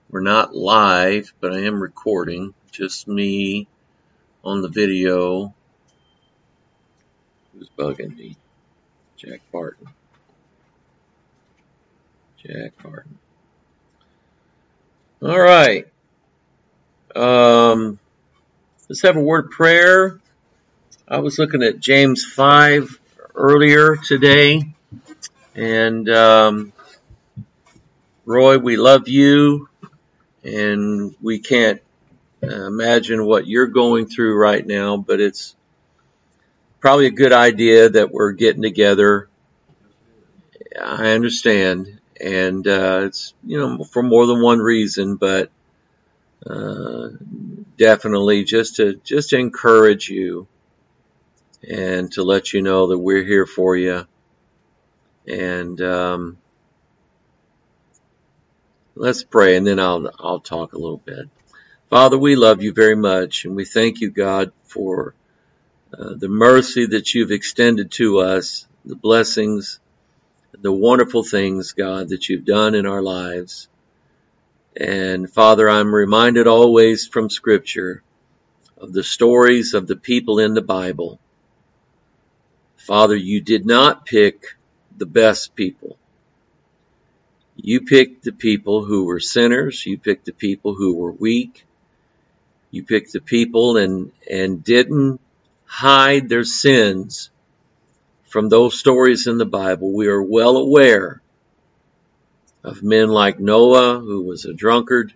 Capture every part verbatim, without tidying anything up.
We're not live, but I am recording. Just me on the video. Who's bugging me? Jack Barton. Jack Barton. All right. Um, let's have a word of prayer. I was looking at James five earlier today. And um, Roy, we love you. And we can't uh, imagine what you're going through right now, but it's probably a good idea that we're getting together. I understand, and uh, it's, you know, for more than one reason, but uh, definitely just to just to encourage you and to let you know that we're here for you. And um, let's pray, and then I'll I'll talk a little bit. Father, we love you very much, and we thank you, God, for uh, the mercy that you've extended to us, the blessings, the wonderful things, God, that you've done in our lives. And Father, I'm reminded always from Scripture of the stories of the people in the Bible. Father, you did not pick the best people. You picked the people who were sinners. You picked the people who were weak. You picked the people and, and didn't hide their sins from those stories in the Bible. We are well aware of men like Noah, who was a drunkard,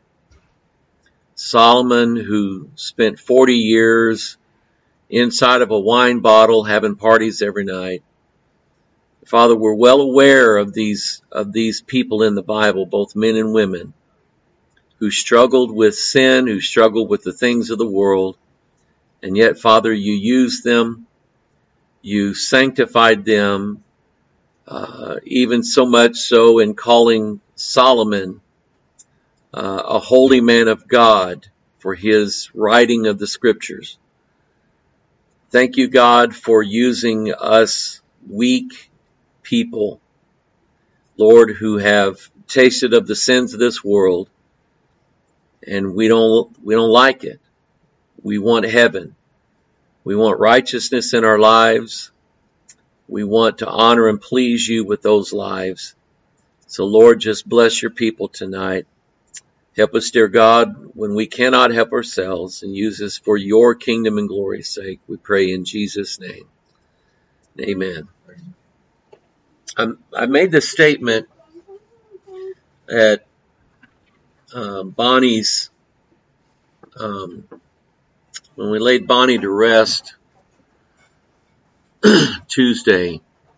Solomon, who spent forty years inside of a wine bottle having parties every night. Father, we're well aware of these of these people in the Bible, both men and women, who struggled with sin, who struggled with the things of the world, and yet, Father, you used them, you sanctified them, uh, even so much so in calling Solomon uh, a holy man of God for his writing of the Scriptures. Thank you, God, for using us weak people, Lord, who have tasted of the sins of this world, and we don't we don't like it. We want heaven. We want righteousness in our lives. We want to honor and please you with those lives. So, Lord, just bless your people tonight. Help us, dear God, when we cannot help ourselves, and use us for your kingdom and glory's sake. We pray in Jesus' name. Amen. I'm, I made this statement at uh, Bonnie's, um, when we laid Bonnie to rest Tuesday,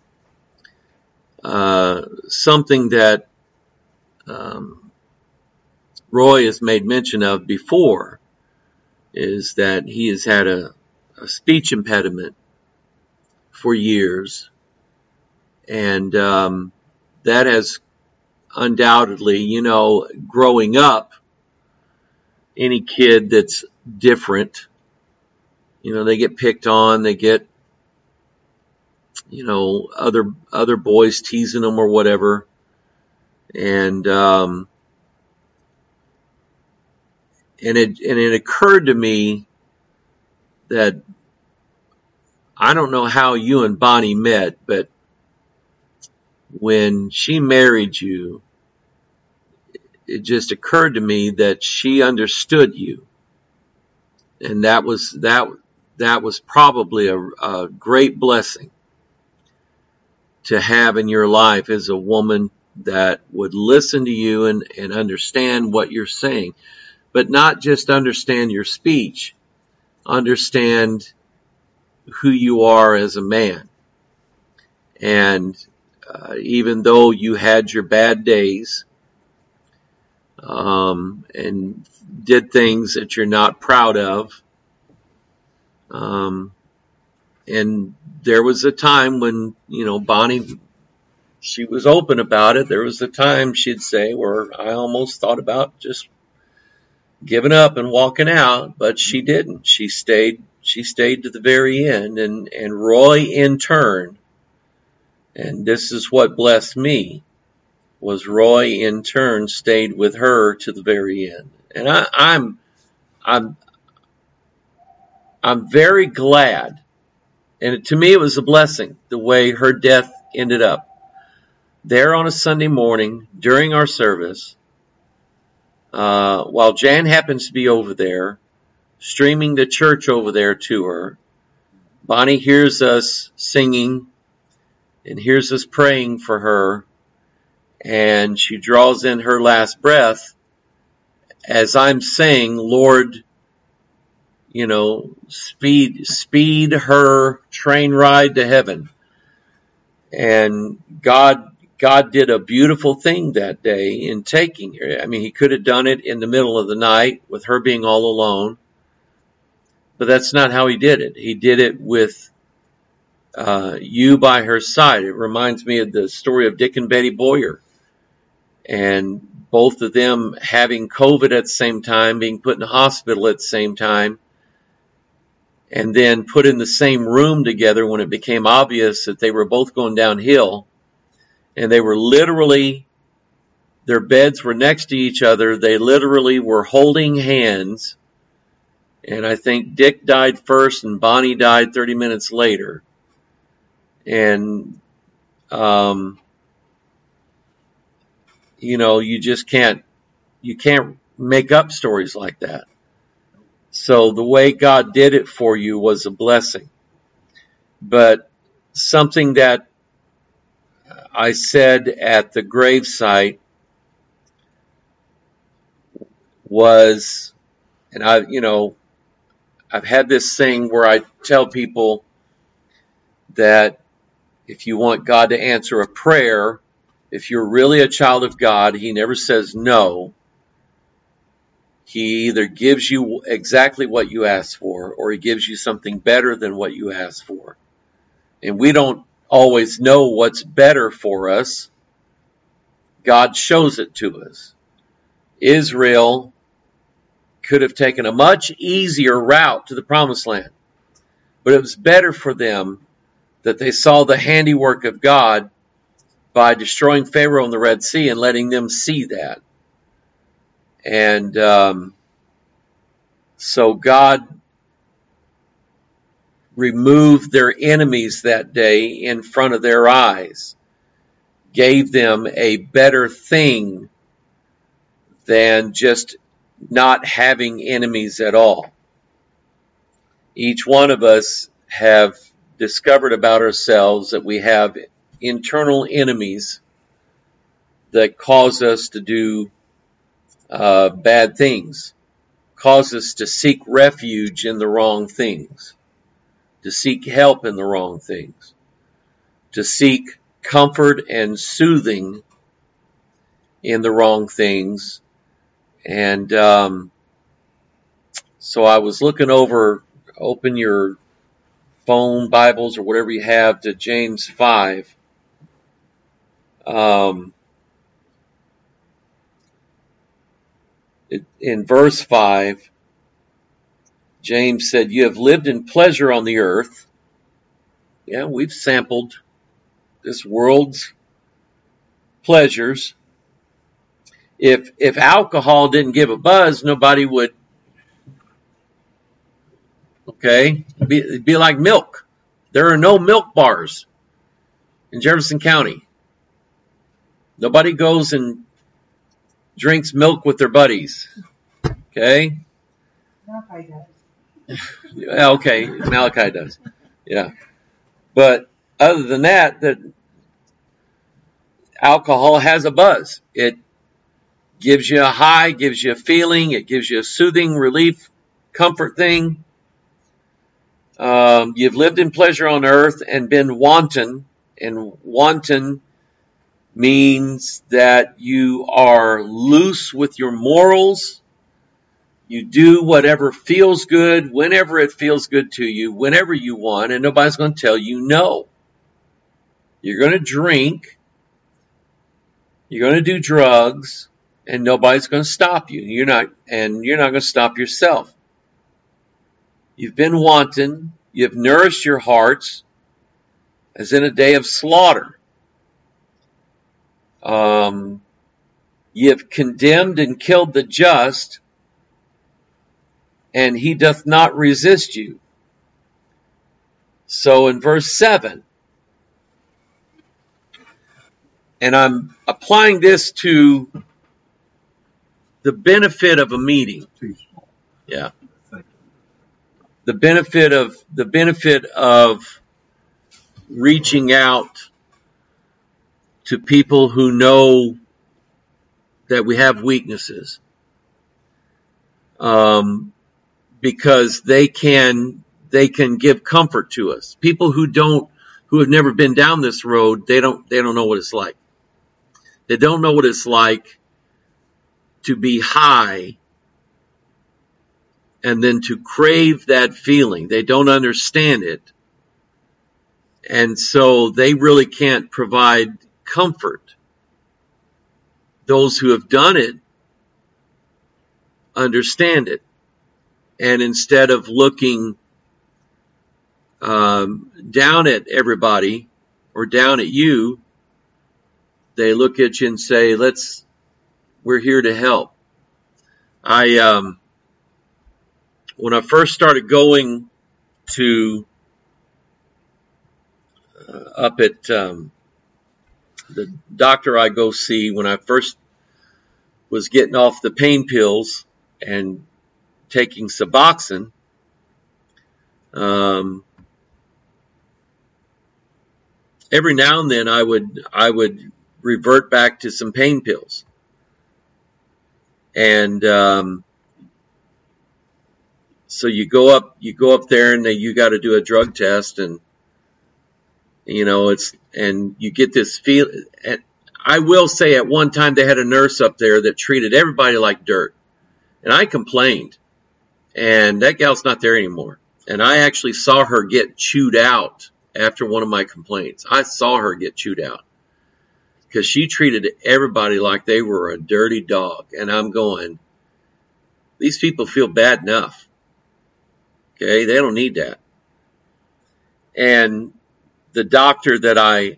uh, something that um, Roy has made mention of before is that he has had a, a speech impediment for years, and um, that has undoubtedly, you know, growing up, any kid that's different, you know, they get picked on, they get, you know, other other boys teasing them or whatever, and um, and it and it occurred to me that I don't know how you and Bonnie met, but when she married you, it just occurred to me that she understood you, and that was that that was probably a, a great blessing to have in your life, as a woman that would listen to you and, and understand what you're saying, but not just understand your speech, understand who you are as a man. And uh, even though you had your bad days, um, and did things that you're not proud of, um, and there was a time when, you know, Bonnie, she was open about it. There was a time she'd say where I almost thought about just giving up and walking out, but she didn't. She stayed, she stayed to the very end. And, and Roy, in turn, and this is what blessed me, was Roy in turn stayed with her to the very end. And I, I'm, I'm, I'm very glad. And to me, it was a blessing the way her death ended up. There on a Sunday morning during our service, uh, while Jan happens to be over there, streaming the church over there to her, Bonnie hears us singing and hears us praying for her, and she draws in her last breath as I'm saying, Lord, you know, speed, speed her train ride to heaven. And God, God did a beautiful thing that day in taking her. I mean, he could have done it in the middle of the night with her being all alone, but that's not how he did it. He did it with uh, you by her side. It reminds me of the story of Dick and Betty Boyer, and both of them having COVID at the same time, being put in the hospital at the same time, and then put in the same room together when it became obvious that they were both going downhill. And they were literally, their beds were next to each other. They literally were holding hands. And I think Dick died first and Bonnie died thirty minutes later. And, um, you know, you just can't, you can't make up stories like that. So the way God did it for you was a blessing. But something that I said at the gravesite was, and I, you know, I've had this thing where I tell people that if you want God to answer a prayer, if you're really a child of God, he never says no. He either gives you exactly what you asked for, or he gives you something better than what you asked for. And we don't always know what's better for us. God shows it to us. Israel could have taken a much easier route to the promised land, but it was better for them that they saw the handiwork of God by destroying Pharaoh in the Red Sea and letting them see that. And um, so God removed their enemies that day in front of their eyes, gave them a better thing than just not having enemies at all. Each one of us have discovered about ourselves that we have internal enemies that cause us to do uh, bad things, cause us to seek refuge in the wrong things, to seek help in the wrong things, to seek comfort and soothing in the wrong things. And um, so I was looking over, open your phone, Bibles, or whatever you have, to James five. Um, it, in verse five, James said, you have lived in pleasure on the earth. Yeah, we've sampled this world's pleasures. If if alcohol didn't give a buzz, nobody would, okay? It'd be, it'd be like milk. There are no milk bars in Jefferson County. Nobody goes and drinks milk with their buddies, okay? Malachi does. Okay, Malachi does, yeah. But other than that, that alcohol has a buzz. It gives you a high, gives you a feeling, it gives you a soothing, relief, comfort thing. Um, you've lived in pleasure on earth and been wanton, and wanton means that you are loose with your morals. You do whatever feels good, whenever it feels good to you, whenever you want, and nobody's going to tell you no. You're going to drink, you're going to do drugs, and nobody's going to stop you. You're not, and you're not going to stop yourself. You've been wanton. You've nourished your hearts as in a day of slaughter. Um, ye have condemned and killed the just, and he doth not resist you. So in verse seven, and I'm applying this to the benefit of a meeting. Yeah. The benefit of the benefit of reaching out to people who know that we have weaknesses, um, because they can they can give comfort to us. People who don't who have never been down this road, they don't they don't know what it's like. They don't know what it's like to be high and then to crave that feeling. They don't understand it. And so they really can't provide comfort. Those who have done it understand it. And instead of looking um, down at everybody or down at you, they look at you and say, let's, we're here to help. I, um, when I first started going to uh, up at um, the doctor I go see, when I first was getting off the pain pills and taking Suboxone, um, every now and then I would I would revert back to some pain pills, and um, so you go up you go up there and they, you got to do a drug test, and you know it's and you get this feel. And I will say, at one time they had a nurse up there that treated everybody like dirt, and I complained, and that gal's not there anymore. And I actually saw her get chewed out after one of my complaints. I saw her get chewed out because she treated everybody like they were a dirty dog. And I'm going, these people feel bad enough. Okay, they don't need that. And the doctor that I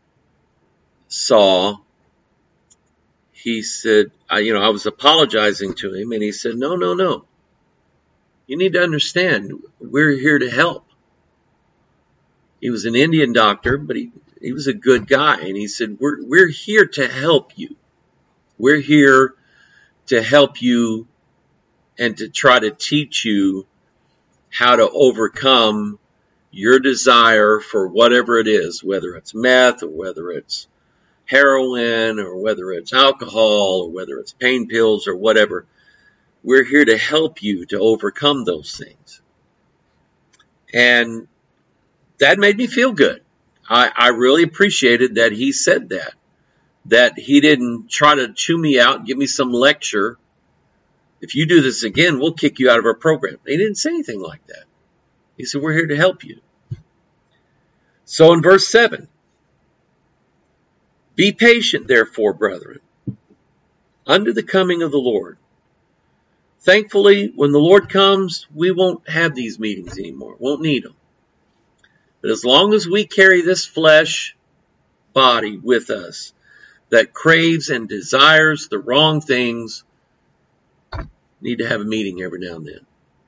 saw, he said, I, you know, I was apologizing to him, and he said, no, no, no. You need to understand, we're here to help. He was an Indian doctor, but he, he was a good guy. And he said, we're, we're here to help you. We're here to help you and to try to teach you how to overcome your desire for whatever it is, whether it's meth or whether it's heroin or whether it's alcohol or whether it's pain pills or whatever. We're here to help you to overcome those things. And that made me feel good. I, I really appreciated that he said that. That he didn't try to chew me out and give me some lecture. If you do this again, we'll kick you out of our program. He didn't say anything like that. He said, we're here to help you. So in verse seven, be patient, therefore, brethren, unto the coming of the Lord. Thankfully, when the Lord comes, we won't have these meetings anymore. Won't need them. But as long as we carry this flesh body with us that craves and desires the wrong things, need to have a meeting every now and then.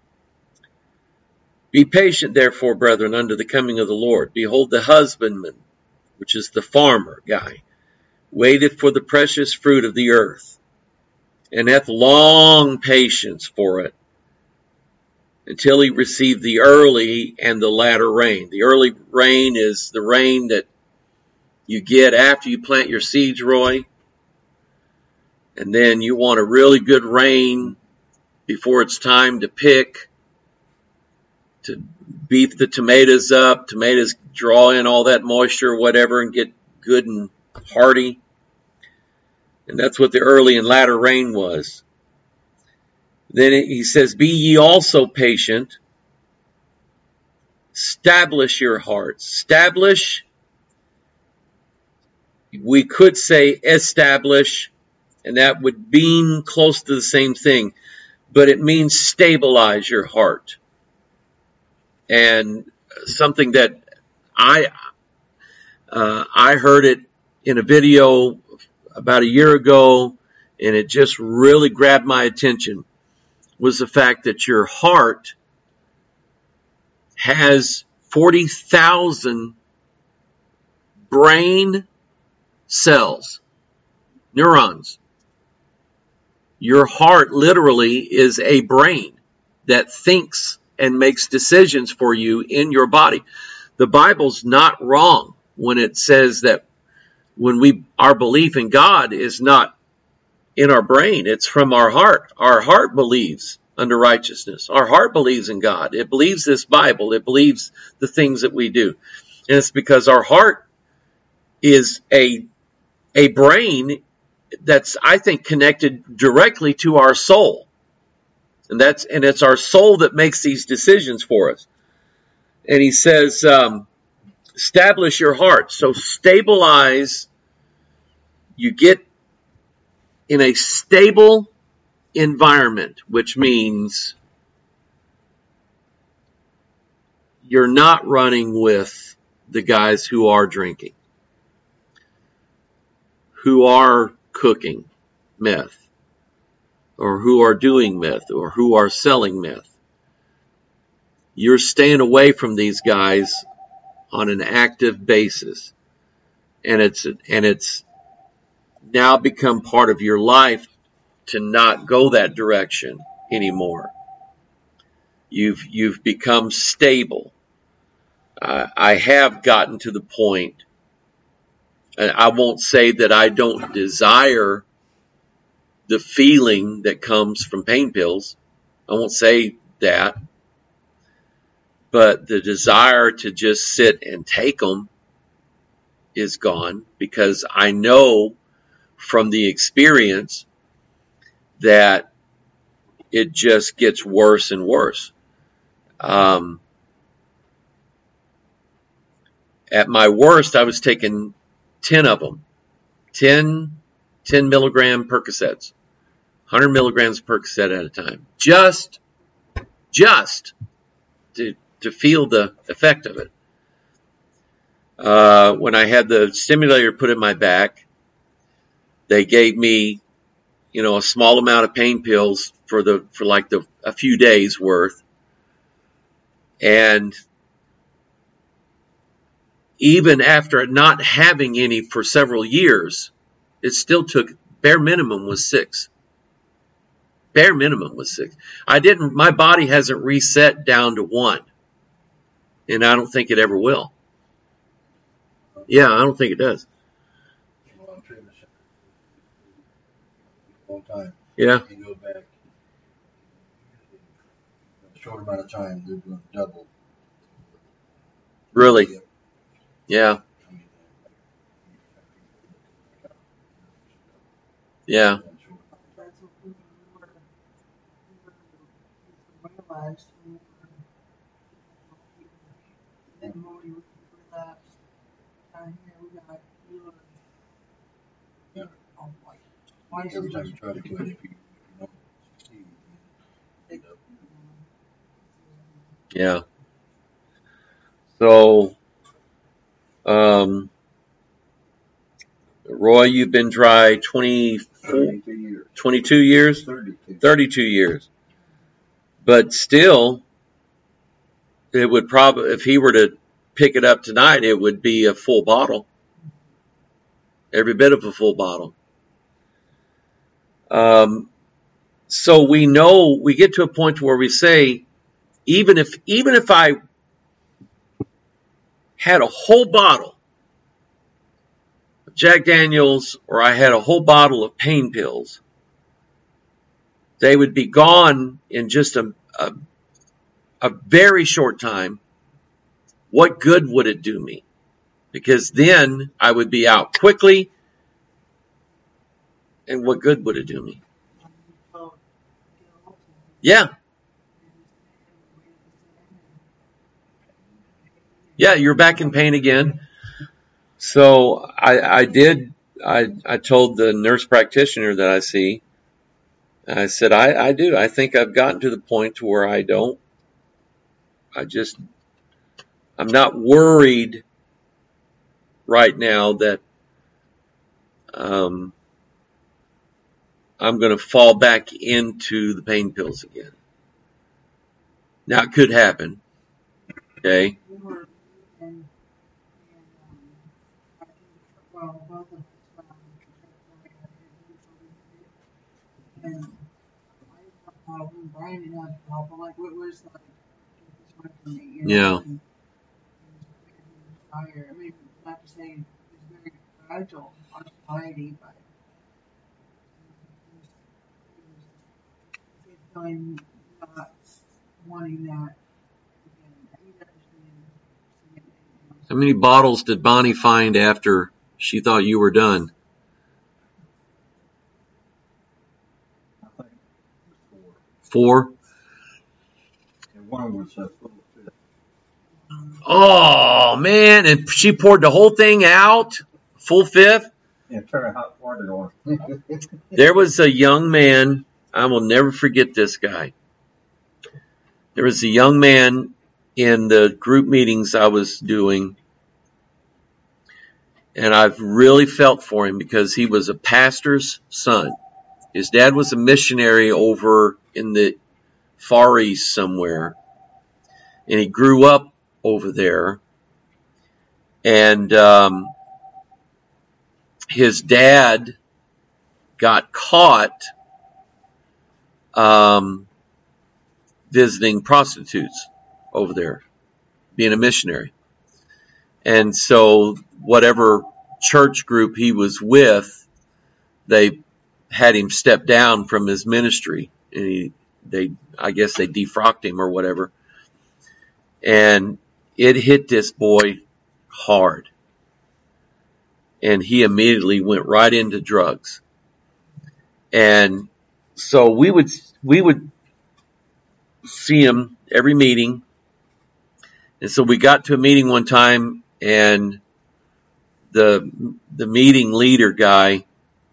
Be patient, therefore, brethren, unto the coming of the Lord. Behold, the husbandman, which is the farmer guy, waiteth for the precious fruit of the earth, and hath long patience for it, until he receive the early and the latter rain. The early rain is the rain that you get after you plant your seeds, Roy. And then you want a really good rain before it's time to pick, to beef the tomatoes up. Tomatoes draw in all that moisture or whatever and get good and hearty. And that's what the early and latter rain was. Then he says, be ye also patient. Establish your hearts. Establish, we could say establish, and that would mean close to the same thing. But it means stabilize your heart. And something that I, uh, I heard it in a video about a year ago, and it just really grabbed my attention, was the fact that your heart has forty thousand brain cells, neurons. Your heart literally is a brain that thinks and makes decisions for you in your body. The Bible's not wrong when it says that when we our belief in God is not in our brain, it's from our heart. Our heart believes unto righteousness. Our heart believes in God. It believes this Bible. It believes the things that we do. And it's because our heart is a a brain that's, I think, connected directly to our soul. And that's and it's our soul that makes these decisions for us. And he says, um, establish your heart. So stabilize. You get in a stable environment, which means you're not running with the guys who are drinking, who are cooking meth, or who are doing meth, or who are selling meth. You're staying away from these guys on an active basis, and it's and it's now become part of your life to not go that direction anymore. You've you've become stable. Uh, I have gotten to the point. I won't say that I don't desire the feeling that comes from pain pills. I won't say that. But the desire to just sit and take them is gone, because I know from the experience that it just gets worse and worse. Um, at my worst, I was taking ten of them, ten, ten milligram Percocets, one hundred milligrams Percocet at a time, just, just to, to feel the effect of it. Uh, when I had the stimulator put in my back, they gave me, you know, a small amount of pain pills for the, for like the, a few days worth. And even after not having any for several years, it still took, bare minimum was six. Bare minimum was six. I didn't, my body hasn't reset down to one. And I don't think it ever will. Yeah, I don't think it does. Long time. Yeah. You go back a short amount of time, they're going to double. Really? Yeah. Yeah. That's what we were, we were realized when we were, then when we relapsed, down here we got, we were, Yeah. oh, like, twice Every as time much. you try to quit, if you, if you don't succeed, you end up. Yeah. So, um, Roy, you've been dry twenty-four, thirty-two years. twenty-two years? thirty-two. thirty-two years. But still, it would probably, if he were to pick it up tonight, it would be a full bottle. Every bit of a full bottle. Um, so we know, we get to a point where we say, even if, even if I had a whole bottle of Jack Daniels, or I had a whole bottle of pain pills, they would be gone in just a, a, a very short time. What good would it do me? Because then I would be out quickly, and what good would it do me? Yeah. Yeah, you're back in pain again. So I, I did, I, I told the nurse practitioner that I see, I said, I, I do. I think I've gotten to the point to where I don't, I just, I'm not worried right now that um, I'm going to fall back into the pain pills again. Now, it could happen. Okay. We were in, in um, I think, well, both of us found and I didn't have a problem, Brian didn't have a problem. Like, it was like, it just went for me, you know? Yeah. And, fire. I mean, not to say it's very fragile on society, but it was, it was feeling not wanting that again. You never seen, seen it anymore. How many bottles did Bonnie find after she thought you were done? I think it was Four? four. And one was uh, full of fish. Oh, man. And she poured the whole thing out? Full fifth? And turned hot water on it. There was a young man. I will never forget this guy. There was a young man in the group meetings I was doing, and I've really felt for him because he was a pastor's son. His dad was a missionary over in the Far East somewhere, and he grew up over there. And um, his dad got caught um, visiting prostitutes over there, being a missionary. And so whatever church group he was with, they had him step down from his ministry. And he, they, I guess they defrocked him or whatever. And it hit this boy hard. And he immediately went right into drugs. And so we would, we would see him every meeting. And so we got to a meeting one time, and the the meeting leader guy,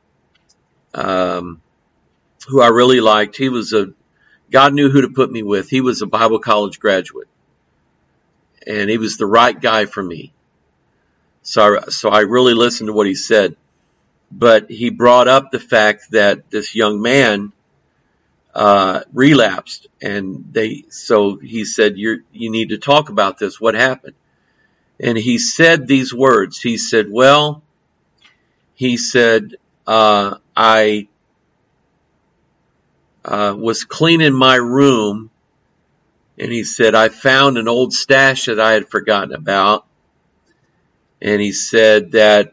um, who I really liked, he was a, God knew who to put me with. He was a Bible college graduate, and he was the right guy for me. So, so I really listened to what he said. But he brought up the fact that this young man uh, relapsed, and they. So he said, "You're you need to talk about this. What happened?" And he said these words. He said, "Well," he said, uh, "I uh, was cleaning my room." And he said, I found an old stash that I had forgotten about. And he said that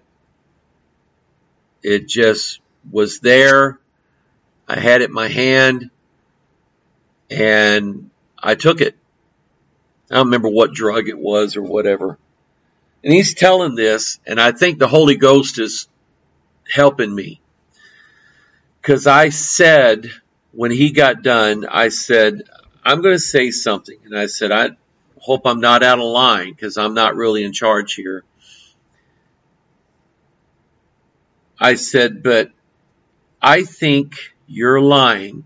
it just was there. I had it in my hand, and I took it. I don't remember what drug it was or whatever. And he's telling this, and I think the Holy Ghost is helping me. Because I said, when he got done, I said, I'm going to say something. And I said, I hope I'm not out of line because I'm not really in charge here. I said, but I think you're lying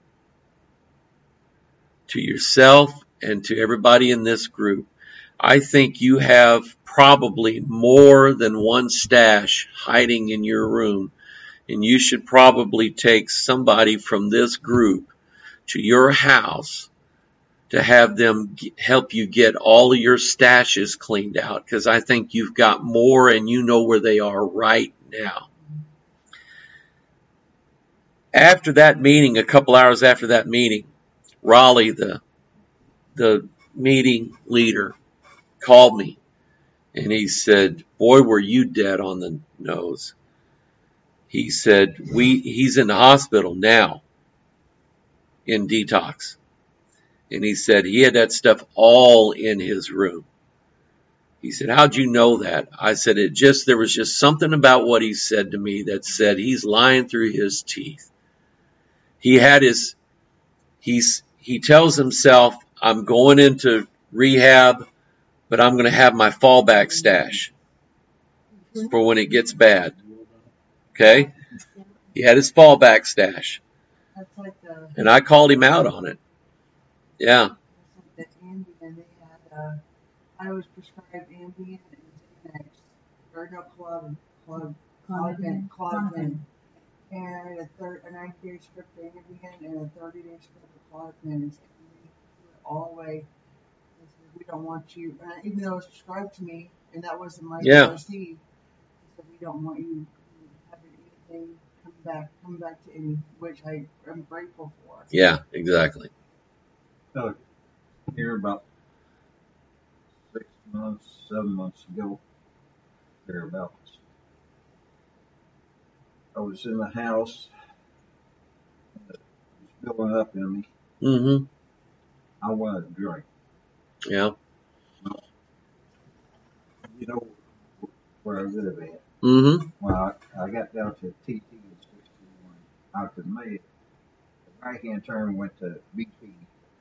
to yourself and to everybody in this group. I think you have probably more than one stash hiding in your room, and you should probably take somebody from this group to your house to have them help you get all of your stashes cleaned out, because I think you've got more and you know where they are right now. After that meeting, a couple hours after that meeting, Raleigh, the the meeting leader, called me, and he said, boy, were you dead on the nose. He said, we he's in the hospital now in detox. And he said he had that stuff all in his room. He said, how'd you know that? I said, it just, there was just something about what he said to me that said he's lying through his teeth. He had his, he's, he tells himself, I'm going into rehab, but I'm going to have my fallback stash for when it gets bad. Okay? He had his fallback stash. That's like the, And I called him out on it. Yeah. that's like the Ambien. They had, uh, I was prescribed Ambien and Xanax, or no, Claudin, Claudin, Claudin, Claudin. and a third, a ninety day script for Ambien, and a thirty day script for Clozapine. And said, we threw it all away. They said, we don't want you, and I, even though it was prescribed to me, and that wasn't my Yeah. D R C, they said, we don't want you having anything come back, come back to any, which I am grateful for. Yeah, exactly. So, here about six months, seven months ago, thereabouts, I was in the house, and it was building up in me. Mm-hmm. I wanted a drink. Yeah. You know where I live at. Mm-hmm. When I, I got down to T T in sixty-one, I could make the right hand turn went to B P.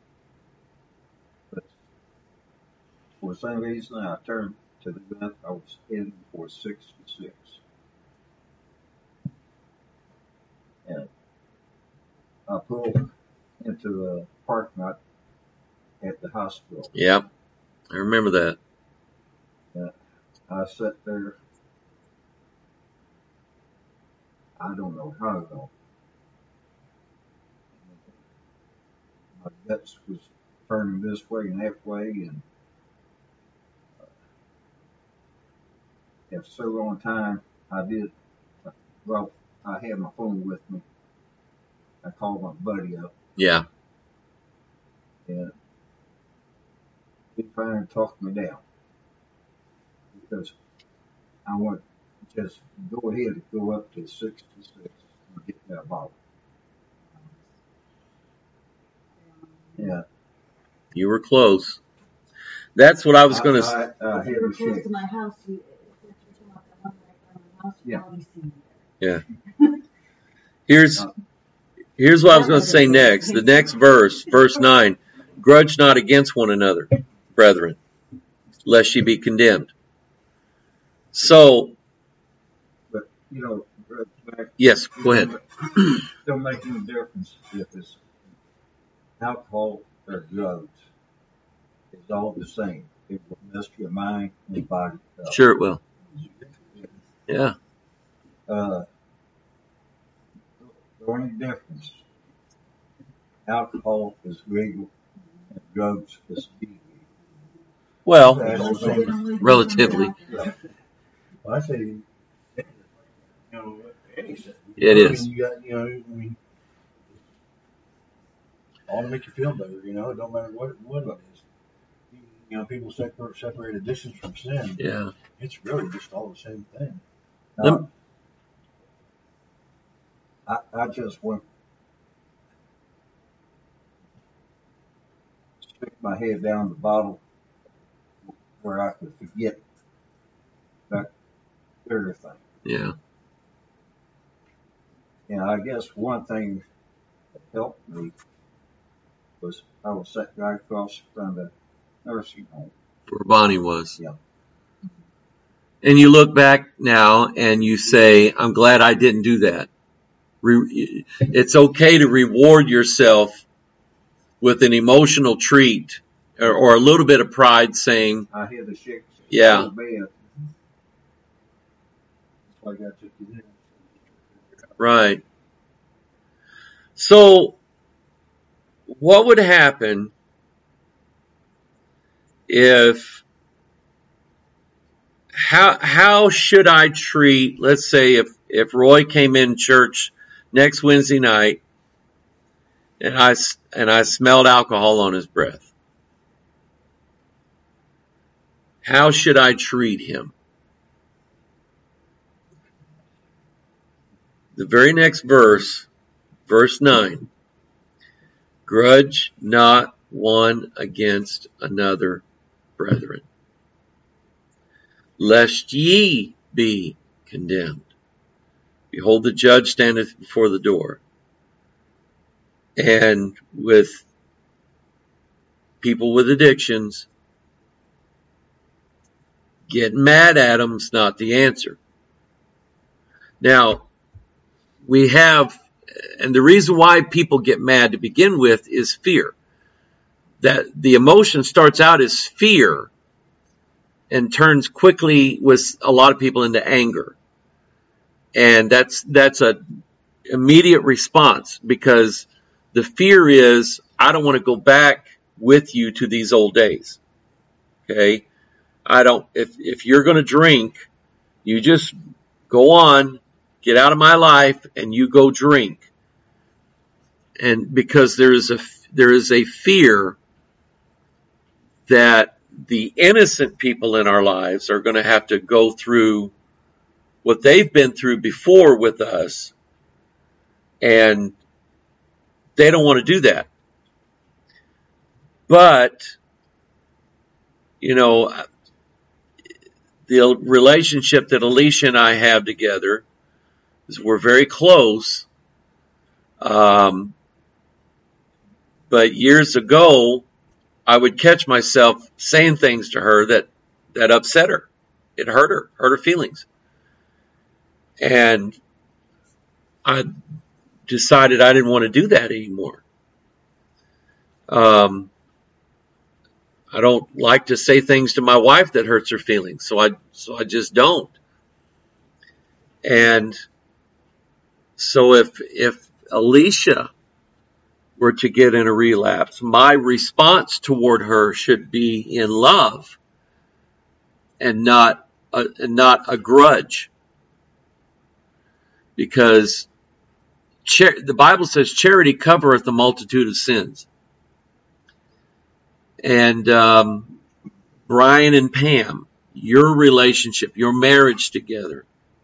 But for the same reason I turned to the left, I was heading for sixty-six. And I pulled into the parking lot at the hospital. Yeah. I remember that. And I sat there. I don't know how long. My guts was turning this way and that way, and uh, after so long time, I did. Well, I had my phone with me. I called my buddy up, Yeah. and he finally talked me down because I want to just go ahead and go up to sixty-six and get that bottle. Yeah, You were close. That's what I was going to say. I, I, I If had you were to close shake. to my house, you, if you're talking about that one right by my house, you'd Yeah. probably see me Yeah. Here's Uh, here's what I was going to say next. The next verse, verse nine. Grudge not against one another, brethren, lest ye be condemned. So, But you know, grudge back. yes, go ahead. Don't make any difference if it's alcohol or drugs. It's all the same. It will mess your mind and body up. Sure it will. Yeah. Uh, the only difference, alcohol is legal and drugs is illegal. Well, That's the same. relatively. Well, I say, you know, any sense. It I is. mean, you got, you know, I mean, all to make you feel better, you know, it don't matter what, what it is. You know, people separate, separate addiction from sin. Yeah. It's really just all the same thing. Lem- I, I just want to stick my head down the bottle where I could forget that everything. Yeah. And I guess one thing that helped me was I was sitting right across from the nursing home. Where Bonnie was. Yeah. And you look back now and you say, I'm glad I didn't do that. Re- it's okay to reward yourself with an emotional treat or, or a little bit of pride saying, I had to shake Yeah. so bad. That's why I got to do that. right. So, what would happen if, how, how should I treat, let's say if, if Roy came in church next Wednesday night and I, s- and I smelled alcohol on his breath. How should I treat him? The very next verse, verse nine. Grudge not one against another, brethren, lest ye be condemned. Behold, the judge standeth before the door. And with people with addictions, getting mad at them's not the answer. Now, we have, and the reason why people get mad to begin with is fear. That the emotion starts out as fear and turns quickly with a lot of people into anger. And that's, that's a, immediate response, because the fear is, I don't want to go back with you to these old days. Okay? I don't, if, if you're going to drink, you just go on, get out of my life, and you go drink. And because there is a, there is a fear that the innocent people in our lives are going to have to go through what they've been through before with us, and they don't want to do that. But, you know, the relationship that Alicia and I have together is we're very close. Um, but years ago, I would catch myself saying things to her that, that upset her. It hurt her, hurt her feelings. And I decided I didn't want to do that anymore. Um, I don't like to say things to my wife that hurts her feelings, so I so I just don't. And so if if Alicia were to get in a relapse, my response toward her should be in love and not a, and not a grudge, because char- the Bible says charity covereth the multitude of sins. And um, Brian and Pam, your relationship, your marriage together,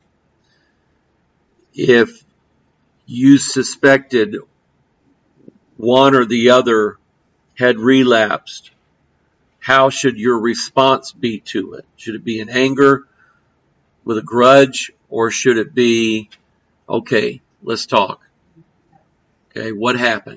if you suspected one or the other had relapsed, how should your response be to it? Should it be in anger, with a grudge, or should it be, okay, let's talk? Okay, what happened?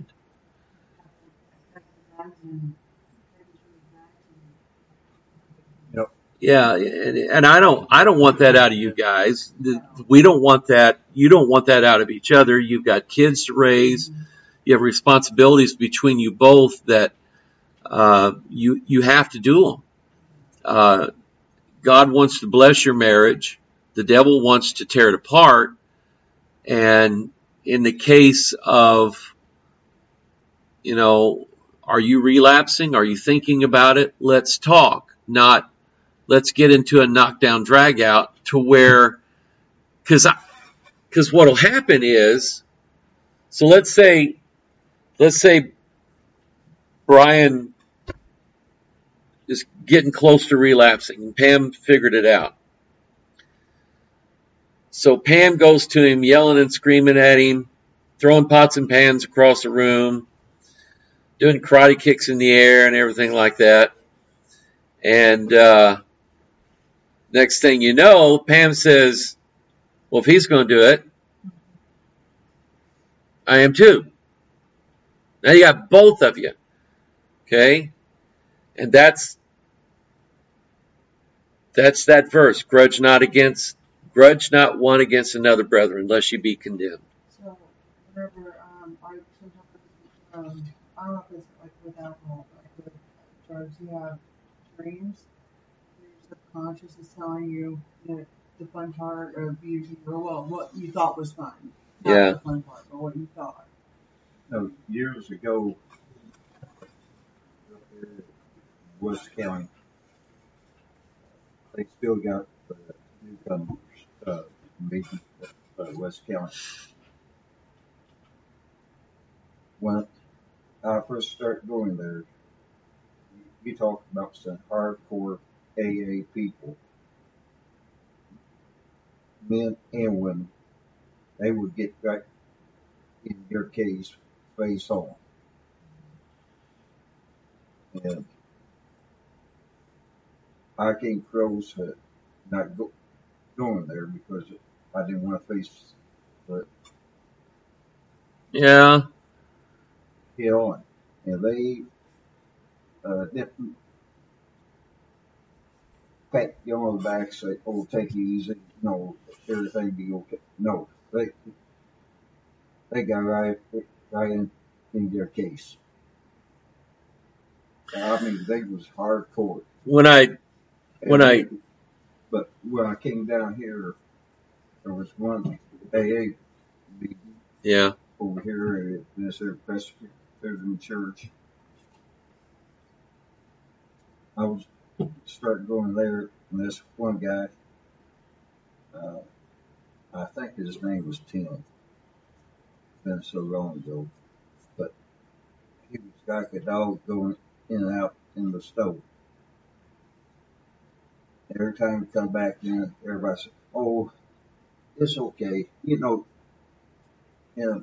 Yep. Yeah, and, and I don't, I don't want that out of you guys. We don't want that. You don't want that out of each other. You've got kids to raise. You have responsibilities between you both that uh, you you have to do them. Uh, God wants to bless your marriage. The devil wants to tear it apart. And in the case of, you know, are you relapsing? Are you thinking about it? Let's talk. Not let's get into a knockdown drag out to where, because because what will happen is, so let's say let's say Brian is getting close to relapsing, and Pam figured it out. So Pam goes to him, yelling and screaming at him, throwing pots and pans across the room, doing karate kicks in the air and everything like that. And uh, next thing you know, Pam says, well, if he's going to do it, I am too. Now you got both of you. Okay? And that's that's that verse, grudge not against grudge not one against another, brethren, unless you be condemned. So whenever um, I sometimes um, I don't know if it's like with alcohol, but like with drugs, you have dreams. Your subconscious is telling you that the fun part of using, or well, what you thought was fun. Not Yeah. the fun part, but what you thought. No, years ago, West County, they still got the newcomers, uh, meeting uh, West County. When I first started going there, you talk about some hardcore A A people, men and women. They would get right in your case, face on. And I came close to not go, going there because I didn't want to face the Yeah. head on. And they uh, didn't pat you on the back, say, "Oh, take it easy. No, everything be okay." No, they they got right right in, in their case. I mean, they was hardcore. When I when I But when I came down here, there was one A A meeting. Yeah. over here at this there Presbyterian Church. I was starting going there, and this one guy, uh, I think his name was Tim. It's been so long ago, but he was like a dog going in and out in the stove. Every time he come back in, everybody said, "Oh, it's okay," you know. And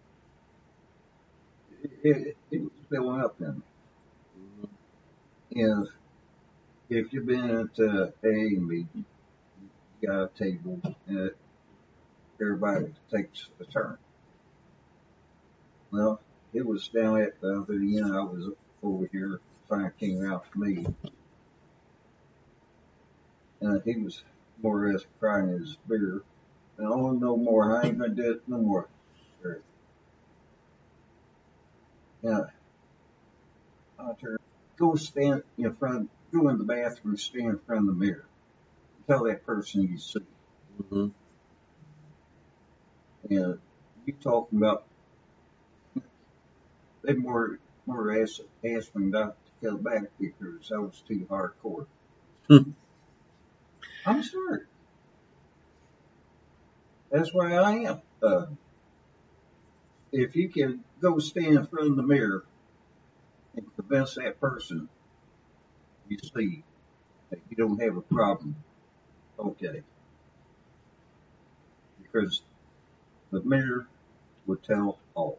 it, it, it was building up in me. And if you've been at uh, A A meeting, you got a table, and everybody takes a turn. Well, it was down at the other end. I was over here. Finally came out to me, and he was more or less crying his beer. And oh, no more. I ain't gonna do it no more. Yeah. I turned. Go stand in front. Go in the bathroom. Stand in front of the mirror. Tell that person you see. Mm-hmm. And you talking about. They more more asked, asked me not to come back because I was too hardcore. Hmm. I'm sorry. That's why I am. Uh, if you can go stand in front of the mirror and convince that person you see that you don't have a problem, okay. Because the mirror would tell all.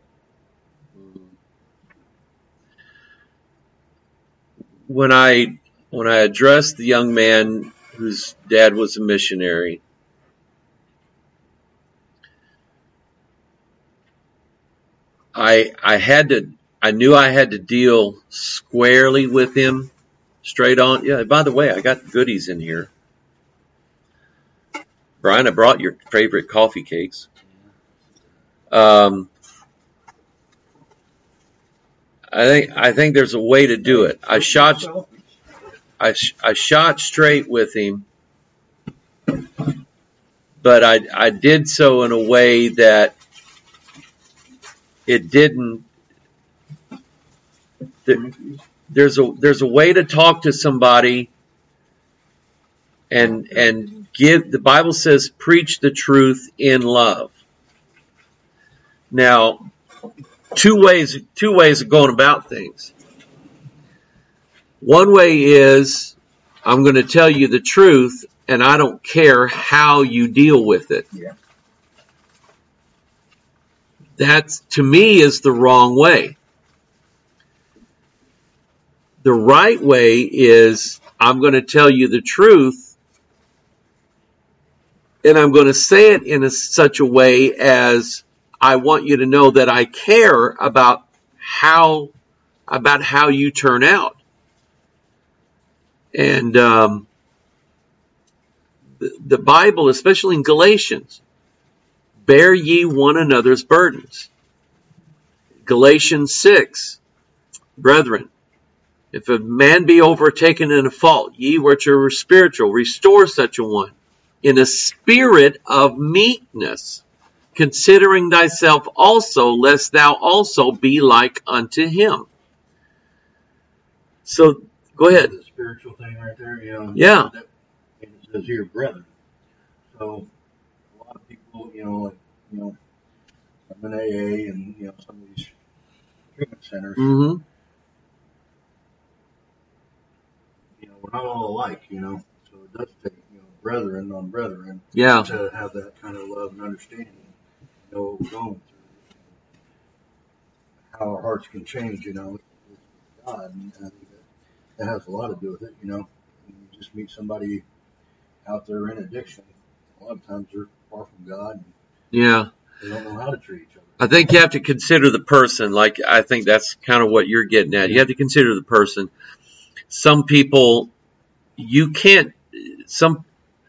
When I when I addressed the young man whose dad was a missionary, I I had to I knew I had to deal squarely with him, straight on. Yeah, by the way, I got goodies in here. Brian, I brought your favorite coffee cakes. Um, I think I think there's a way to do it. I shot I I shot straight with him, but I I did so in a way that it didn't. There's a there's a way to talk to somebody and and give. The Bible says preach the truth in love. Now, two ways two ways of going about things. One way is I'm going to tell you the truth, and I don't care how you deal with it. Yeah. That, to me, is the wrong way. The right way is I'm going to tell you the truth, and I'm going to say it in a, such a way as I want you to know that I care about how about how you turn out. And um, the, the Bible, especially in Galatians, bear ye one another's burdens. Galatians six, brethren, if a man be overtaken in a fault, ye which are spiritual, restore such a one in a spirit of meekness, considering thyself also, lest thou also be like unto him. So, go ahead. The spiritual thing right there, you know. Yeah. That, and it says here, brethren. So, a lot of people, you know, like, you know, I'm in A A and, you know, some of these treatment centers, Mm-hmm. you know, we're not all alike, you know. So it does take, you know, brethren on brethren Yeah. to have that kind of love and understanding, you know, what we're going through, how our hearts can change, you know, with God. And I think that, that has a lot to do with it, you know. When you just meet somebody out there in addiction, a lot of times they're far from God and Yeah. they don't know how to treat each other. I think you have to consider the person. Like, I think that's kind of what you're getting at. You have to consider the person. Some people, you can't, some,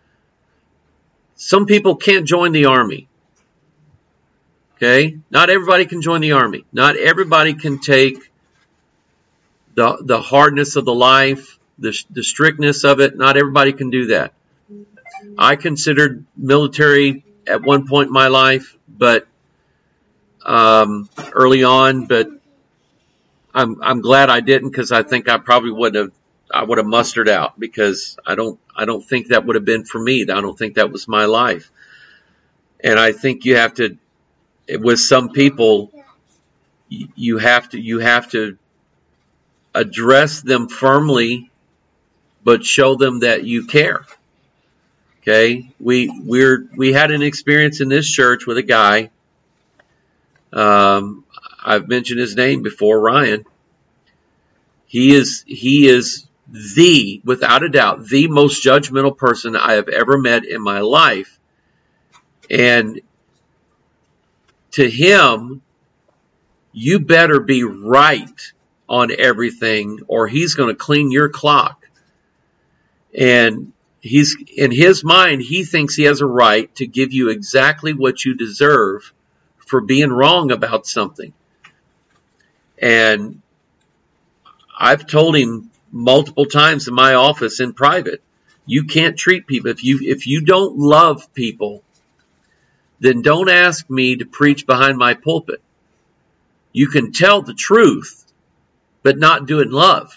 some people can't join the army. Okay? Not everybody can join the army. Not everybody can take the, the hardness of the life, the, the strictness of it. Not everybody can do that. I considered military at one point in my life, but um, early on, but I'm I'm glad I didn't, because I think I probably would have I would have mustered out, because I don't I don't think that would have been for me. I don't think that was my life. And I think you have to, with some people, you have to you have to address them firmly, but show them that you care. Okay, we we're we had an experience in this church with a guy. Um, I've mentioned his name before, Ryan. He is he is the, without a doubt, the most judgmental person I have ever met in my life. And to him, you better be right on everything, or he's going to clean your clock. And he's, in his mind, he thinks he has a right to give you exactly what you deserve for being wrong about something. And I've told him multiple times in my office in private, you can't treat people, if you if you don't love people, then don't ask me to preach behind my pulpit. You can tell the truth, but not do it in love.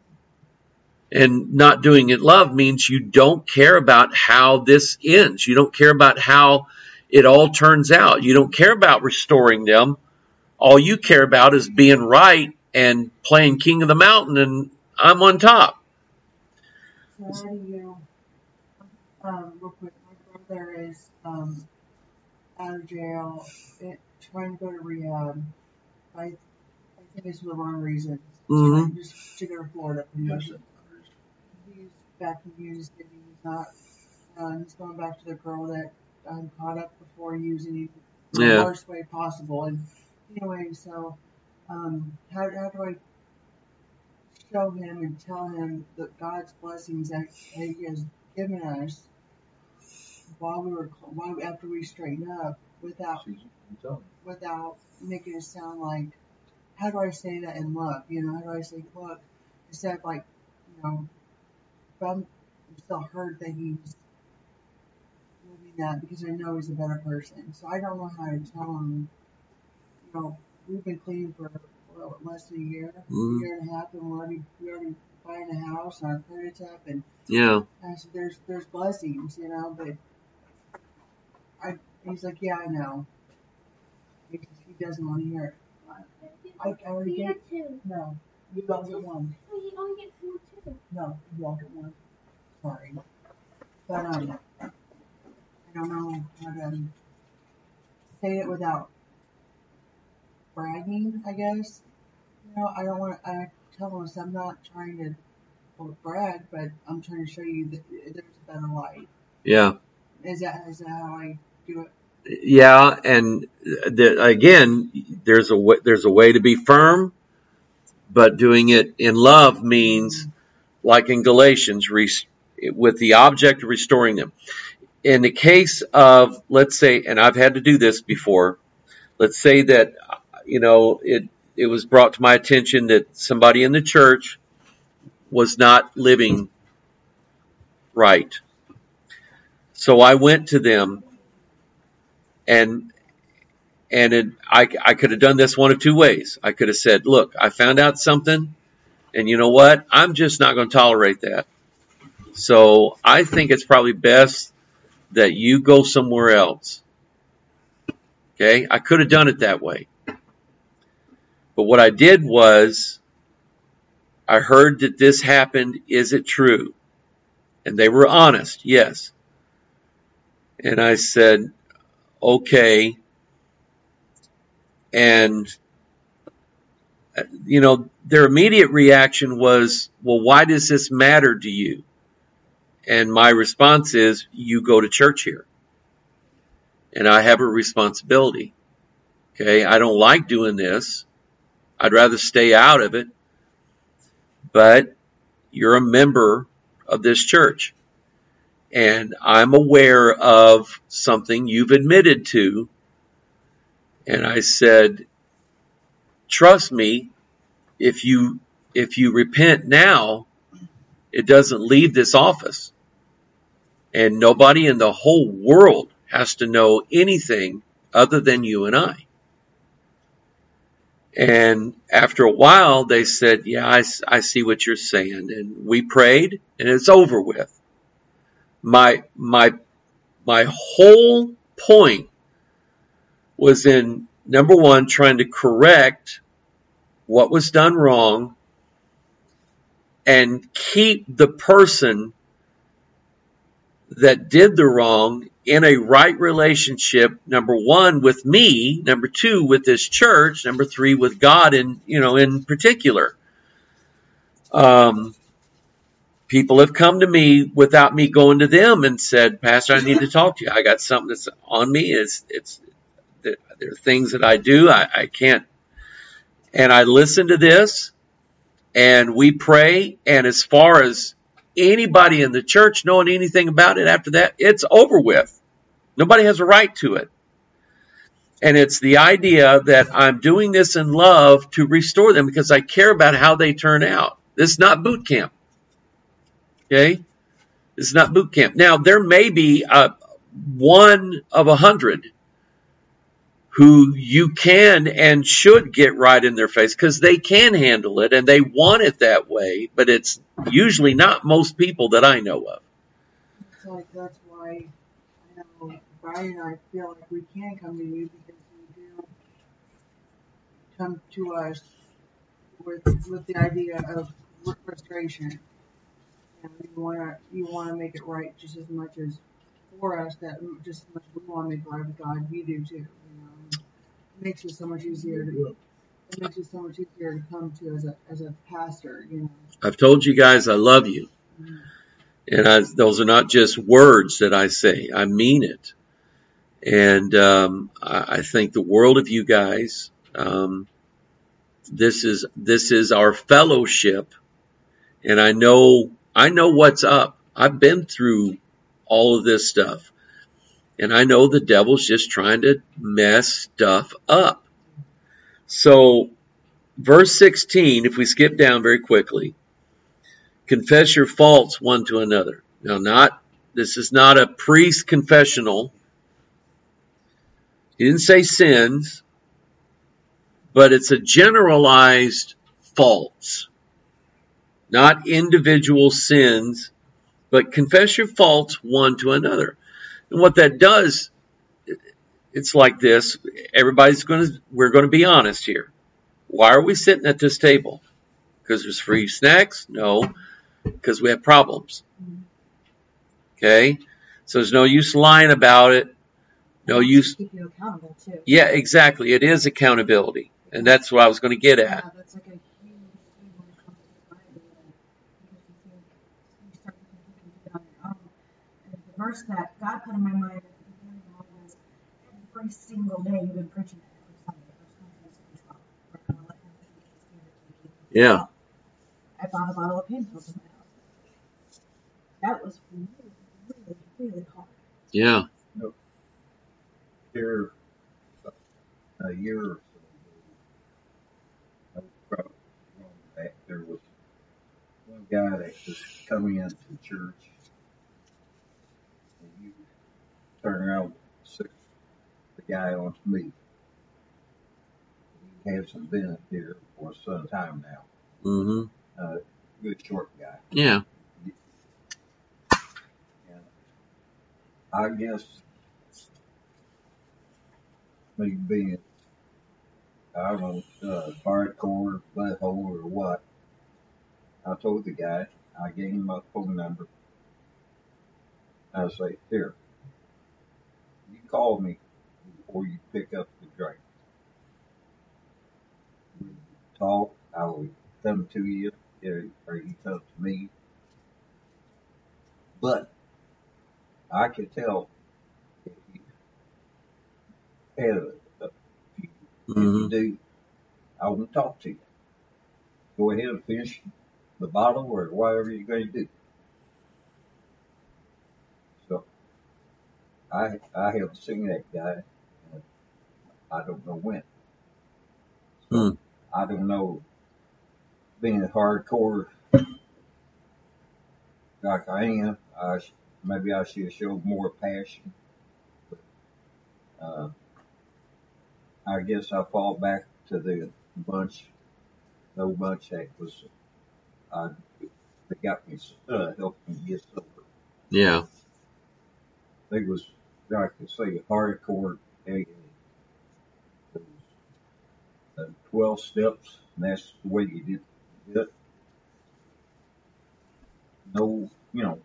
And not doing it in love means you don't care about how this ends. You don't care about how it all turns out. You don't care about restoring them. All you care about is being right and playing king of the mountain, and I'm on top. So how do you, um, real quick, my brother is um, out of jail, it, trying to go to rehab. I, I think it's for the wrong reasons. Mm-hmm. Just to go to Florida. Yes. He's back in using. He's not. Uh, he's going back to the girl that um, caught up before using in Yeah. the worst way possible. And anyway, so um, how how do I show him and tell him that God's blessings that He has given us while we were while after we straighten up, without without making it sound like, how do I say that in love? You know, how do I say, look, instead of like, you know, but I'm still hurt that he's living that, because I know he's a better person. So I don't know how to tell him, you know, we've been clean for well, less than a year, Mm-hmm. a year and a half, and we're already, we're already buying a house and our credit's up, and Yeah. I said, there's, there's blessings, you know, but I, he's like, yeah, I know. He, he doesn't want to hear it. I, I already You gave, get two. no, you all get one. Oh, you only get four too. No, you all get one. Sorry. But, um, I don't know how to say it without bragging, I guess. You know, I don't want to, I tell him, I'm not trying to well, brag, but I'm trying to show you that there's a better life. Yeah. Is that, is that how I do it? Yeah, and the, again, there's a way, there's a way to be firm, but doing it in love means, like in Galatians, res, with the object of restoring them. In the case of, let's say, and I've had to do this before, let's say that, you know, it it was brought to my attention that somebody in the church was not living right. So I went to them, and and it, I, I could have done this one of two ways. I could have said, look, I found out something, and you know what? I'm just not going to tolerate that. So I think it's probably best that you go somewhere else. Okay? I could have done it that way. But what I did was, I heard that this happened. Is it true? And they were honest. Yes. And I said, okay. And, you know, their immediate reaction was, well, why does this matter to you? And my response is, you go to church here. And I have a responsibility. Okay, I don't like doing this. I'd rather stay out of it. But you're a member of this church. And I'm aware of something you've admitted to. And I said, trust me, if you if you repent now, it doesn't leave this office. And nobody in the whole world has to know anything other than you and I. And after a while, they said, yeah, I, I see what you're saying. And we prayed, and it's over with. My, my, my whole point was in, number one, trying to correct what was done wrong and keep the person that did the wrong in a right relationship, number one, with me, number two, with this church, number three, with God in, you know, in particular. Um, people have come to me without me going to them and said, Pastor, I need to talk to you. I got something that's on me. It's, it's, there are things that I do. I, I can't. And I listen to this and we pray. And as far as anybody in the church knowing anything about it after that, it's over with. Nobody has a right to it. And it's the idea that I'm doing this in love to restore them because I care about how they turn out. This is not boot camp. Okay? This is not boot camp. Now, there may be a, one of a hundred who you can and should get right in their face because they can handle it and they want it that way, but it's usually not most people that I know of. It's like that's why I know Brian and I feel like we can come to you because you do come to us with with the idea of frustration. And you wanna you wanna make it right just as much as for us that just as much as we want to make it right with God, you do too. You know, it makes it so much easier to it makes it so much easier to come to as a as a pastor. You know, I've told you guys I love you. Mm-hmm. And I, those are not just words that I say. I mean it. And um, I, I think the world of you guys. Um, this is this is our fellowship, and I know I know what's up. I've been through all of this stuff, and I know the devil's just trying to mess stuff up. So, verse sixteen, if we skip down very quickly. Confess your faults one to another. Now, not this is not a priest confessional. He didn't say sins, but it's a generalized faults. Not individual sins, but confess your faults one to another. And what that does, it's like this. Everybody's going to, we're going to be honest here. Why are we sitting at this table? Because there's free snacks? No. Because we have problems. Okay? So there's no use lying about it. No use. Keep you accountable too. Yeah, exactly. It is accountability. And that's what I was going to get at. Yeah, that's like a huge thing when it comes to Bible. Because you think, you start to think you can do it on your own. And the verse that God put in my mind at the beginning of all this, every single day you've been preaching it every Sunday. First Corinthians twelve. We're going to let him take his spirit to keep it. Yeah. I bought a bottle of pain pills in my house. That was really, really, really hard. Yeah. No, here, a year or so ago, I was probably wrong back. There was one guy that was coming into the church, and you turn around, six the guy on me. He had some been here for some time now. Mm-hmm. Uh, good short guy. Yeah. And I guess me being, I don't know, uh, hardcore, butthole, or what, I told the guy, I gave him my phone number. I say, here, you call me before you pick up the drink. We talk, I will come to you, or you come to me. But I could tell if you had a, a if Mm-hmm. you do, I won't talk to you. Go ahead and finish the bottle or whatever you're going to do. So I I have seen that guy. And I don't know when. So Mm. I don't know. Being hardcore like I am, I sh- maybe I should have showed more passion. But, uh, I guess I fall back to the bunch, no bunch that was, uh, that got me, uh, helped me get sober. Yeah. They was, like I say, hardcore A A. It was, uh, twelve steps, and that's the way you did it. No, you know,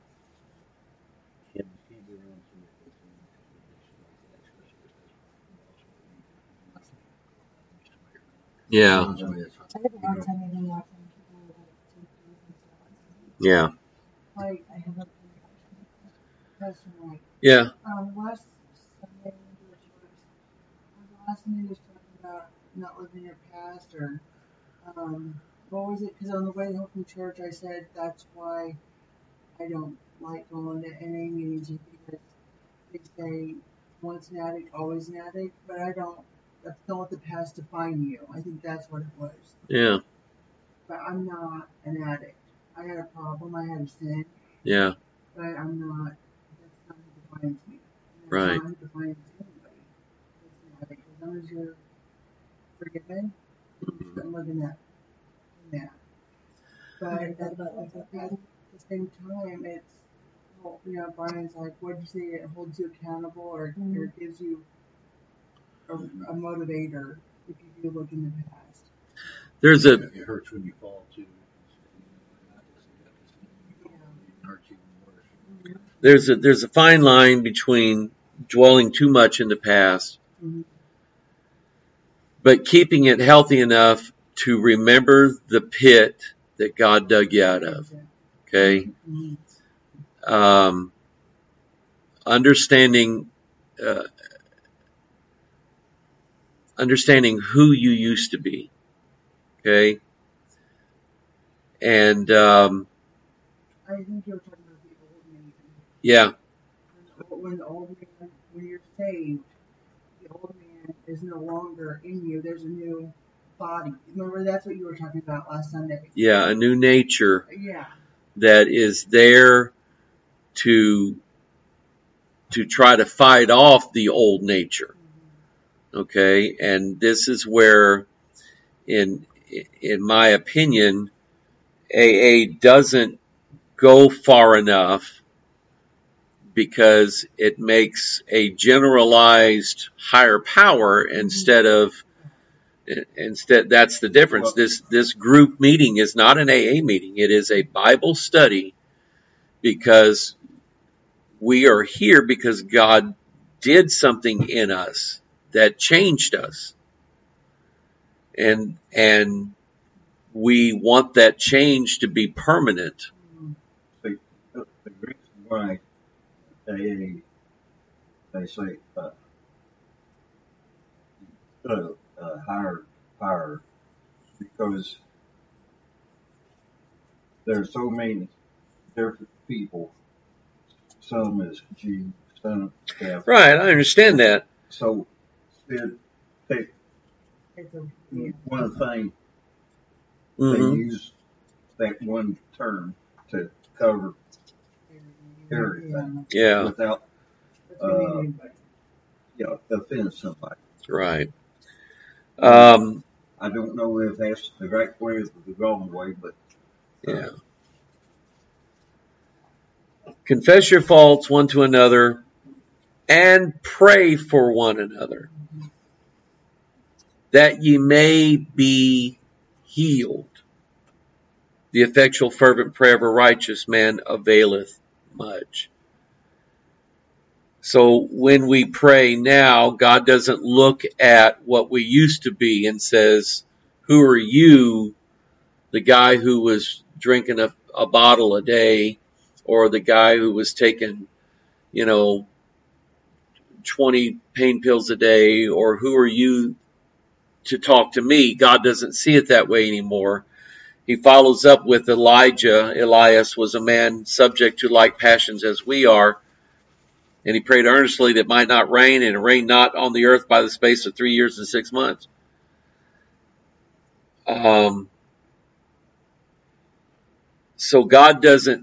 Yeah, you can't go around too much with them because they're just like that, especially if that's Yeah. that's somebody that's I have a hard time even watching people like take these and stuff. Yeah. Like, I have a Pastor Mike, Yeah. um, last Sunday, we were church, the last Sunday was talking about not living your past, or, um, what was it? Because on the way home from church, I said that's why I don't like going to N A meetings, is because they say once an addict, always an addict, but I don't, that's don't let the past define you. I think that's what it was. Yeah. But I'm not an addict. I had a problem, I had a sin, Yeah. but I'm not, that's not who defines me. And that's Right. not who defines anybody that's an addict. As long as you're forgiven, you shouldn't live in that, in that. But at, That about like at, that. at the same time, it's, well, you know, Brian's like, what'd you say, it holds you accountable, or, Mhm. or it gives you a, a motivator if you do look in the past. There's a it hurts when you fall too. You know, not just you have to see when you fall, it even hurts even worse. there's a there's a fine line between dwelling too much in the past, Mhm. but keeping it healthy enough to remember the pit that God dug you out of. Okay. Mhm. Um, understanding, uh, understanding who you used to be. Okay. And, um, I think you were talking about the old man. yeah, When, when the old man, when you're saved, the old man is no longer in you. There's a new body. Remember, that's what you were talking about last Sunday. yeah, a new nature Yeah. that is there to, to try to fight off the old nature. Okay. And this is where, in, in my opinion, A A doesn't go far enough, because it makes a generalized higher power instead of, instead, that's the difference. This, this group meeting is not an A A meeting. It is a Bible study, because we are here because God did something in us that changed us. And, and we want that change to be permanent. the, the reason why they, they say, uh, uh, uh, higher power, because there's so many different people. Some is Jew, some Catholic. Right. I understand that. So it, they, It's a, yeah. one thing, they Mm-hmm. use that one term to cover everything Yeah. without, That's what uh, they do, but you know, offend somebody. Right. Um, I don't know if that's the right way or the wrong way, but uh, yeah. Confess your faults one to another and pray for one another, that ye may be healed. The effectual fervent prayer of a righteous man availeth much. So when we pray now, God doesn't look at what we used to be and says, who are you, the guy who was drinking a, a bottle a day, or the guy who was taking, you know, twenty pain pills a day, or who are you to talk to me? God doesn't see it that way anymore. He follows up with Elijah. Elias was a man subject to like passions as we are, and he prayed earnestly that it might not rain, and it rained not on the earth by the space of three years and six months. Um, so God doesn't,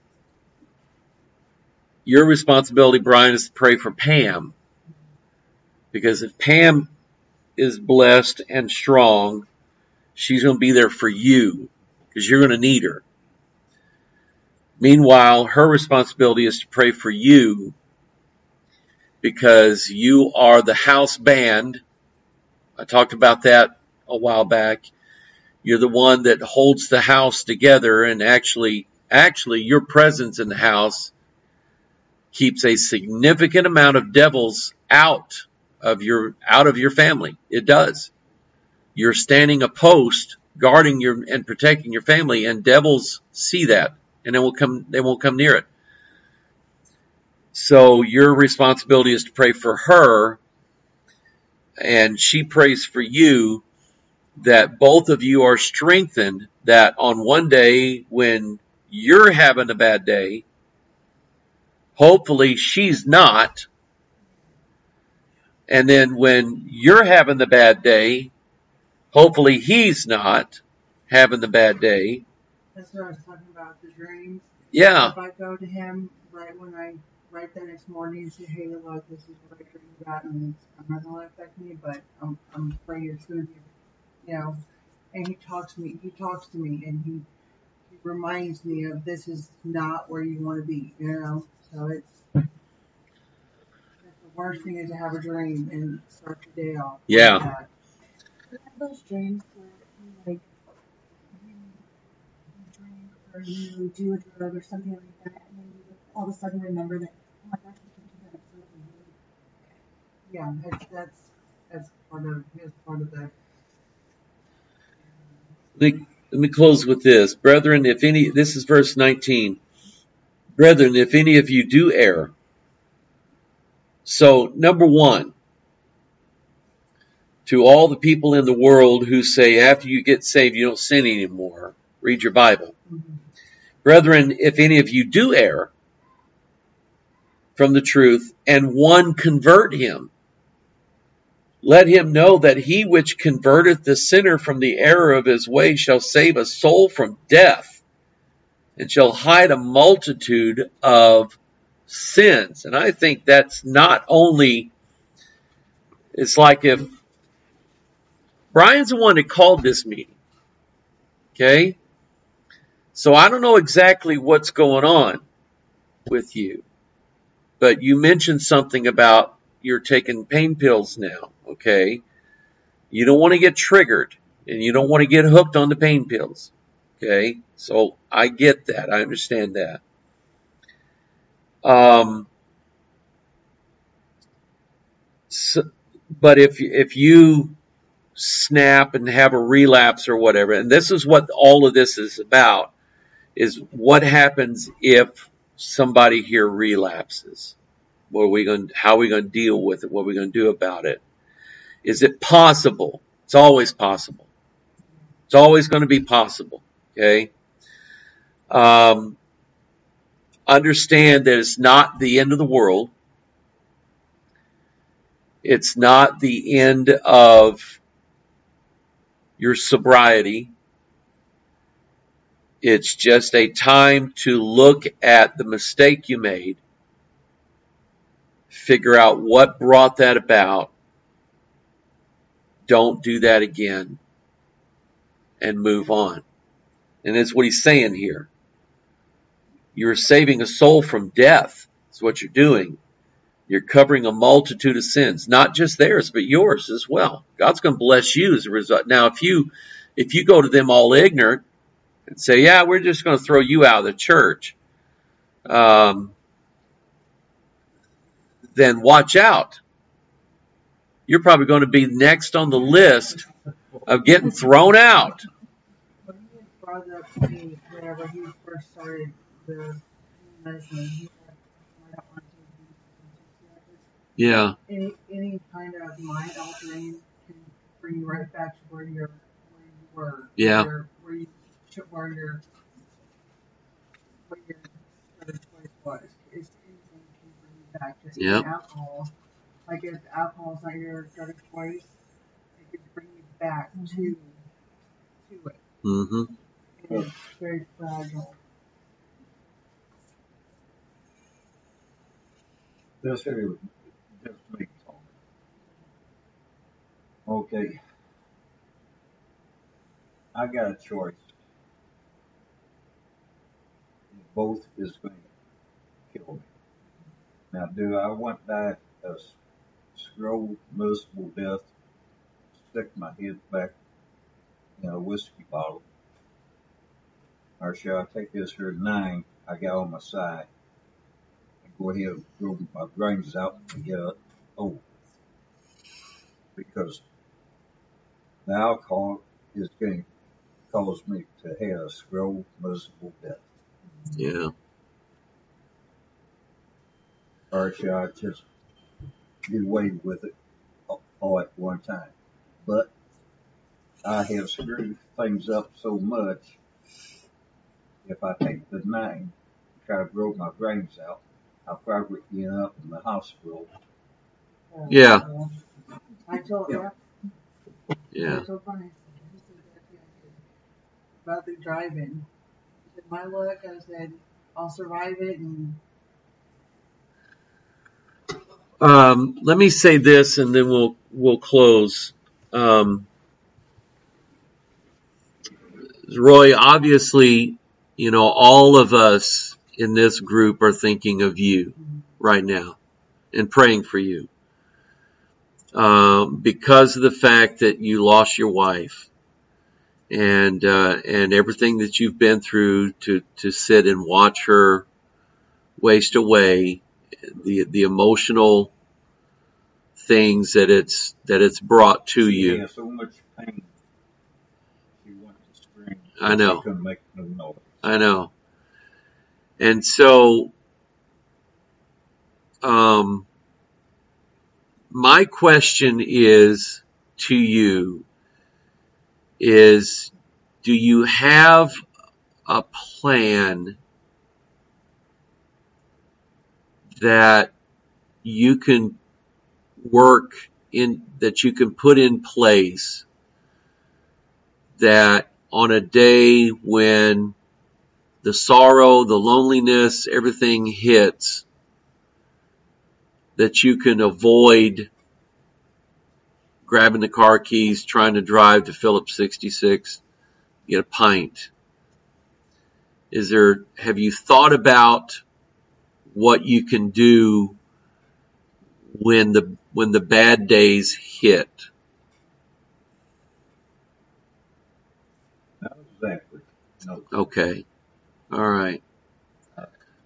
your responsibility, Brian, is to pray for Pam, because if Pam is blessed and strong, she's going to be there for you because you're going to need her. Meanwhile, her responsibility is to pray for you because you are the house band. I talked about that a while back. You're the one that holds the house together, and actually, actually, your presence in the house keeps a significant amount of devils out of your out of your family. It does. You're standing a post, guarding your and protecting your family, and devils see that, and they won't come. They won't come near it. So your responsibility is to pray for her, and she prays for you, that both of you are strengthened, that on one day when you're having a bad day, hopefully she's not, and then when you're having the bad day, hopefully he's not having the bad day. That's what I was talking about, the dreams. Yeah. If I go to him right when I, right the next morning and say, hey, look, this is what I dreamed about, and it's not going to affect me, but I'm, I'm afraid it's going to be, you know, and he talks to me, he talks to me, and he, he reminds me of this is not where you want to be, you know, so it's, the worst thing is to have a dream and start the day off. Yeah. Like that. You have those dreams where you like you, you drink or you do a drug or something like that, and then you all of a sudden remember that, oh my gosh, I can do that. It's really Yeah, that's, that's, that's part of, his part of that. Let me, let me close with this. Brethren, if any, this is verse nineteen. Brethren, if any of you do err. So, number one, to all the people in the world who say after you get saved you don't sin anymore, read your Bible. Mm-hmm. Brethren, if any of you do err from the truth, and one convert him, let him know that he which converteth the sinner from the error of his way shall save a soul from death, and shall hide a multitude of sins. And I think that's not only, it's like if Brian's the one that called this meeting, okay? So I don't know exactly what's going on with you, but you mentioned something about you're taking pain pills now, okay? You don't want to get triggered, and you don't want to get hooked on the pain pills, okay? So I get that. I understand that. Um, so, but if if you snap and have a relapse or whatever, and this is what all of this is about, is what happens if somebody here relapses? What are we going? How are we going to deal with it? What are we going to do about it? Is it possible? It's always possible. It's always going to be possible. Okay. Um, understand that it's not the end of the world. It's not the end of your sobriety. It's just a time to look at the mistake you made, figure out what brought that about, don't do that again, and move on. And that's what he's saying here. You're saving a soul from death. That's what you're doing. You're covering a multitude of sins, not just theirs, but yours as well. God's going to bless you as a result. Now, if you if you go to them all ignorant and say, yeah, we're just going to throw you out of the church, um, then watch out. You're probably going to be next on the list of getting thrown out. When he had brought it up to me whenever he first started the medicine, he said, I don't want to do Yeah. any any kind of mind altering can bring you right back to where you're where you were. Yeah. Where, where you where your where your first place was. It's anything can bring you back. Just Yep. alcohol. Like if alcohol is not your drug of choice, it could bring you back to to it. Mm-hmm. And it's very fragile. This area was just me talking. Okay, I got a choice. Both is going to kill me. Now, do I want to die a slow, miserable death, stick my head back in a whiskey bottle, or should I take this here nine I got on my side and go ahead and throw my brains out and get a oh, because the alcohol is going to cause me to have a slow, miserable death. Yeah. Or should I just get away with it all at one time? But I have screwed things up so much. If I take the nine, try to blow my brains out, I'll probably end up in the hospital. Yeah. I told Yeah. I Yeah. told Brian, he said that the idea about the drive-in. He said, my luck, I said, I'll survive it, and Um, let me say this, and then we'll we'll close. Um, Roy, obviously, you know, all of us in this group are thinking of you right now and praying for you. Um, because of the fact that you lost your wife and uh, and everything that you've been through to, to sit and watch her waste away, the the emotional things that it's that it's brought to She you. had so much pain. She wanted to scream. I know. She couldn't make no noise. I know. And so, um, my question is to you is, do you have a plan that you can work in, that you can put in place, that on a day when the sorrow, the loneliness, everything hits, that you can avoid grabbing the car keys, trying to drive to Phillips sixty-six, get a pint? Is there, have you thought about what you can do when the, when the bad days hit? Not exactly. No. Okay. All right. Uh,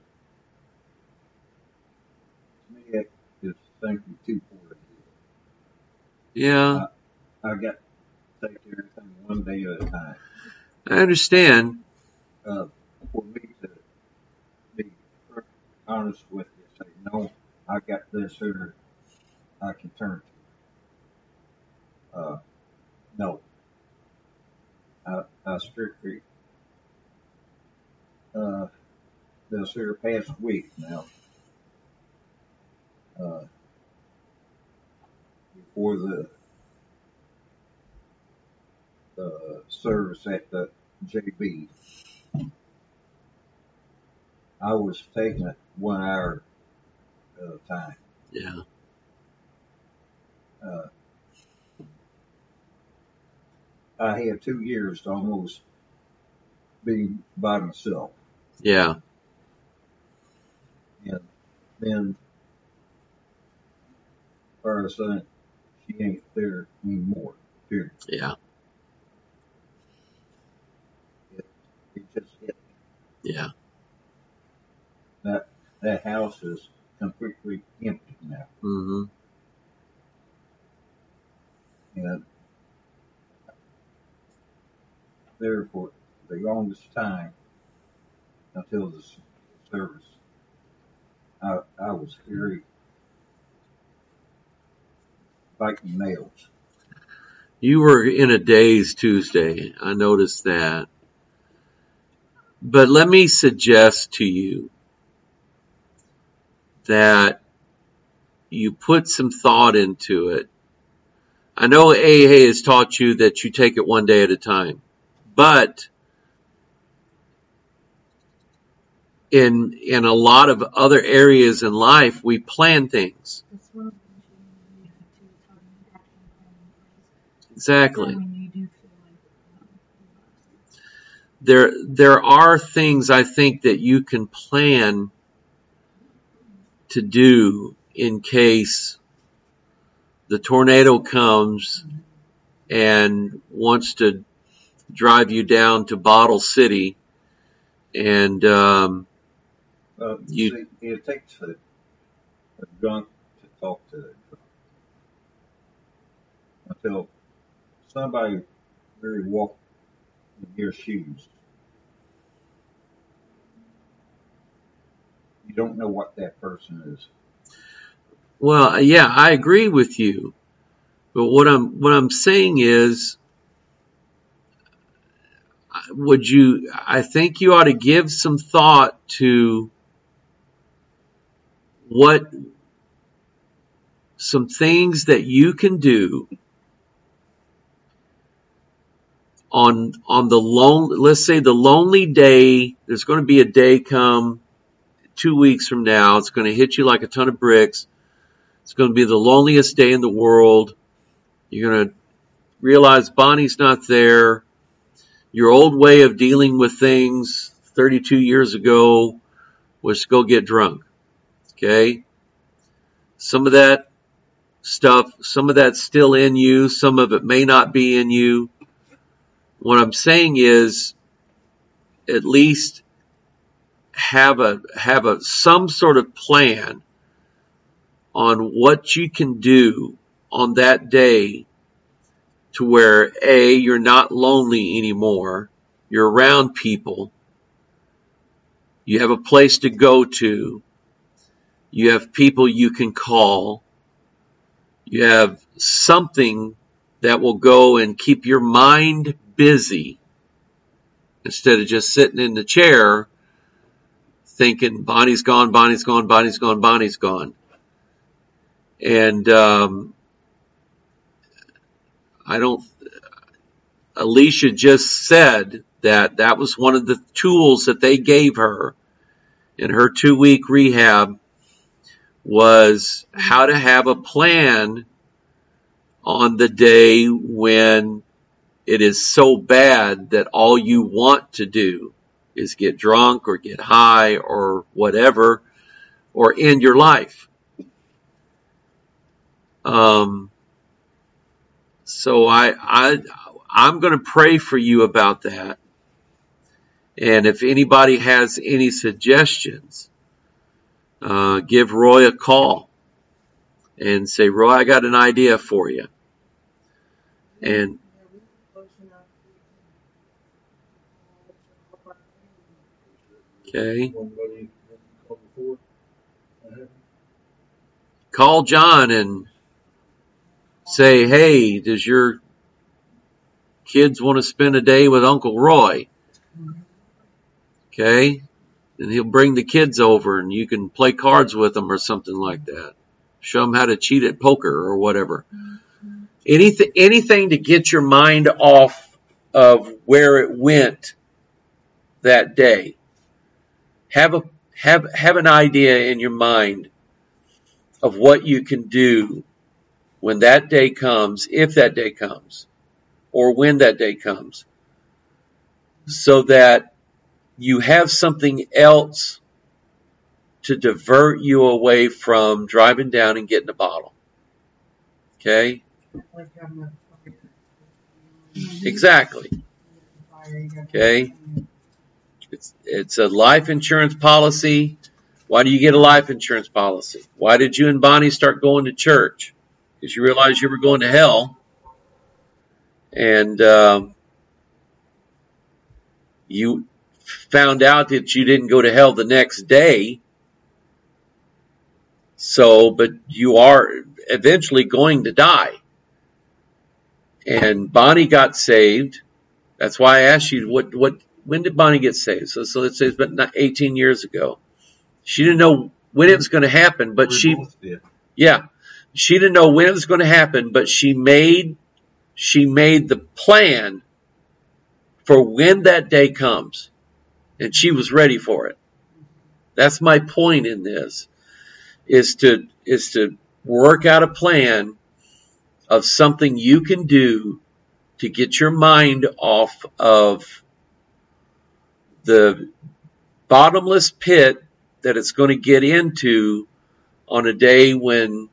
to me, it is thinking too poorly. Yeah, I, I got to take everything one day at a time. I understand. Uh, for me to be honest with you, say, no, I got this here I can turn to. Uh, no. I, I strictly, uh, this here past week now, uh, before the, the service at the J B, I was taking it one hour at a time. Yeah. Uh, I had two years to almost be by myself. Yeah. And then, our son, she ain't there anymore. Period. Yeah. It, it just hit me. Yeah. That, that house is completely empty now. Mm-hmm. And there for the longest time until the service, I, I was very biting nails. You were in a daze Tuesday. I noticed that. But let me suggest to you that you put some thought into it. I know A A has taught you that you take it one day at a time, but in in a lot of other areas in life, we plan things. That's one of the things you need to have to have an action plan in place. Exactly. When you do feel like, um, There, there are things I think that you can plan to do in case the tornado comes and wants to drive you down to Bottle City, and um, Well, You- see, it takes a, a drunk to talk to a drunk. Until somebody really walked in your shoes, you don't know what that person is. well, yeah, I agree with you. But what I'm what I'm saying is, would you? I think you ought to give some thought to what some things that you can do on on the lone. Let's say the lonely day. There's going to be a day come two weeks from now. It's going to hit you like a ton of bricks. It's going to be the loneliest day in the world. You're going to realize Bonnie's not there. Your old way of dealing with things thirty-two years ago was to go get drunk. Okay? Some of that stuff, some of that's still in you. Some of it may not be in you. What I'm saying is, at least have a, have a, some sort of plan on what you can do on that day to where, A, you're not lonely anymore. You're around people. You have a place to go to. You have people you can call. You have something that will go and keep your mind busy instead of just sitting in the chair thinking, Bonnie's gone, Bonnie's gone, Bonnie's gone, Bonnie's gone. And um, I don't... Alicia just said that that was one of the tools that they gave her in her two-week rehab, was how to have a plan on the day when it is so bad that all you want to do is get drunk or get high or whatever, or end your life. Um, so I, I, I'm going to pray for you about that. And if anybody has any suggestions, uh, give Roy a call and say, Roy, I got an idea for you. And Yeah, we were close enough to okay, One buddy called before. That happened. call John and say, hey, does your kids want to spend a day with Uncle Roy? Okay, and he'll bring the kids over and you can play cards with them or something like that. Show them how to cheat at poker or whatever. Anything, anything to get your mind off of where it went that day. Have a have have an idea in your mind of what you can do when that day comes, if that day comes, or when that day comes, so that you have something else to divert you away from driving down and getting a bottle. Okay? like having a fire. Exactly. Fire, you got Okay. It's it's a life insurance policy. Why do you get a life insurance policy? Why did you and Bonnie start going to church? Because you realized you were going to hell, and um, you found out that you didn't go to hell the next day. So, but you are eventually going to die. And Bonnie got saved. That's why I asked you, what, what, when did Bonnie get saved? So, so let's say it's been eighteen years ago. She didn't know when it was going to happen, but We she, both did. yeah, she didn't know when it was going to happen, but she made, she made the plan for when that day comes, and she was ready for it. That's my point in this, is to, is to work out a plan of something you can do to get your mind off of the bottomless pit that it's going to get into on a day when